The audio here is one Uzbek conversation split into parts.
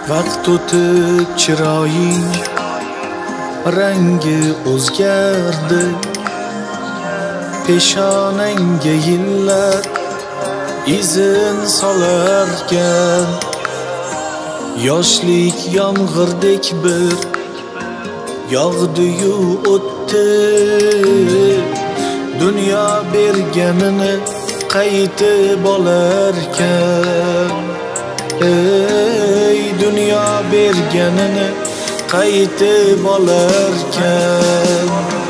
Vaqt o'tib chiroying rangi o'zgardi, peshonangga yillar izin solarkan. Yoshlik yomg'irdek bir yog'di-yu o'tdi, dunyo berganini qaytib olarkan. Ey dunyo berganini qaytib olarkan.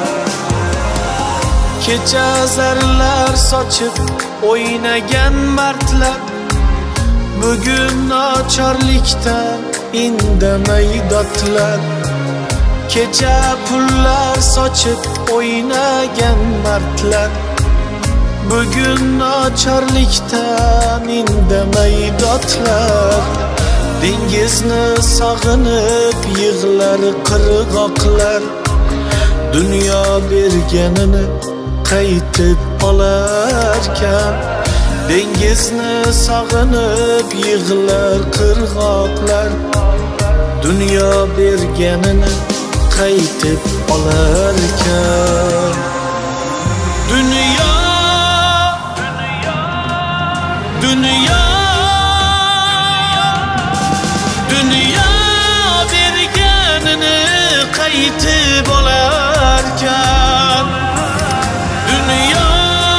Kecha zarlar sochib o'ynagan martlar bugun nochorlikdan indamay dodlar. Kecha pullar sochib o'ynagan martlar bugun nochorlikdan indamay dodlar. Dengizni sog'inib yig'lar qirg'oqlar, dunyo berganini qaytib olarkan. Dengizni sog'inib yig'lar qirg'oqlar, dunyo berganini qaytib olarkan. Dunyo, dunyo, dunyo berganini qaytib olarkan. Dunyo,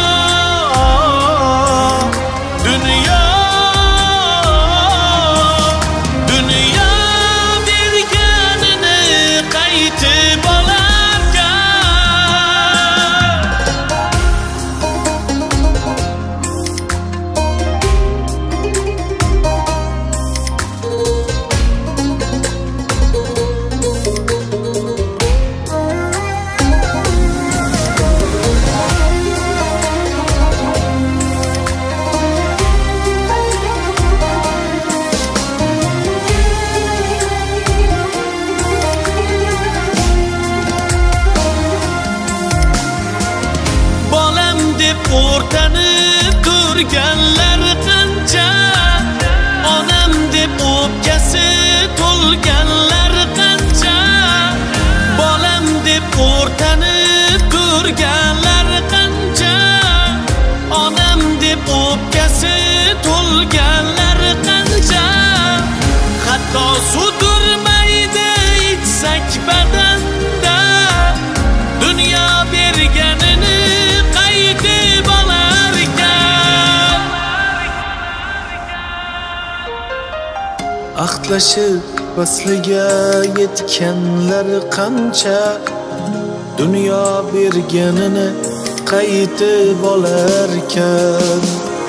dunyo, dunyo berganini qaytib olarkan. O'rtanib turganlar qancha, onam deb o'pkasi to'lganlar qancha. Bolam deb o'rtanib turganlar qancha, onam deb o'pkasi to'lganlar qancha. Hatto suv turmaydi ichsak badanda, dunyo berganini qaytib olarkan. Ahdlashib vasliga yetganlar qancha, dunyo berganini qaytib olarkan.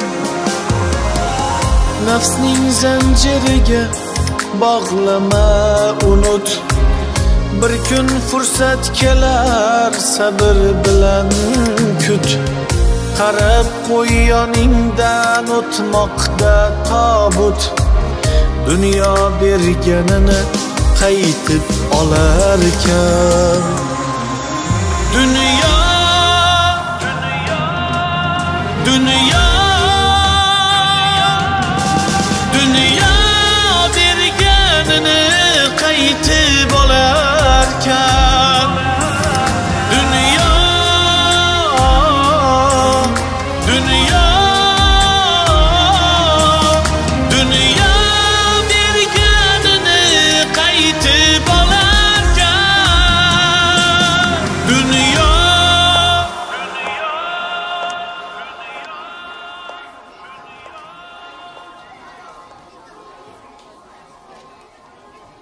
Nafsning zanjiriga bog'lama unut, bir kun fursat kelar sabr bilan kut. Qarab qo'y yoningdan o'tmoqda tobut, dunyo berganini qaytib olarkan. Dunyo, dunyo, dunyo